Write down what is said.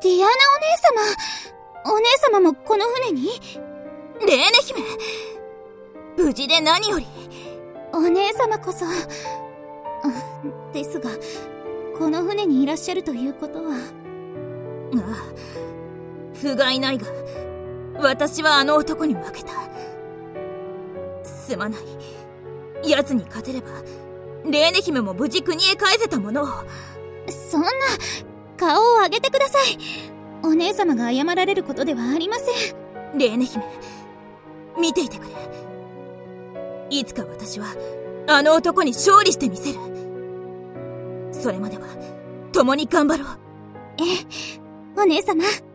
ディアナお姉様もこの船に？ レーネ姫、無事で何より。 お姉様こそ。ですが、この船にいらっしゃるということは。 ああ、不甲斐ないが、私はあの男に負けた。すまない。奴に勝てれば、レーネ姫も無事国へ帰せたものを。 そんな、顔を上げてください。お姉様が謝られることではありません。 レーネ姫、見ていてくれ。いつか私は、あの男に勝利してみせる。それまでは、共に頑張ろう。 ええ、お姉様。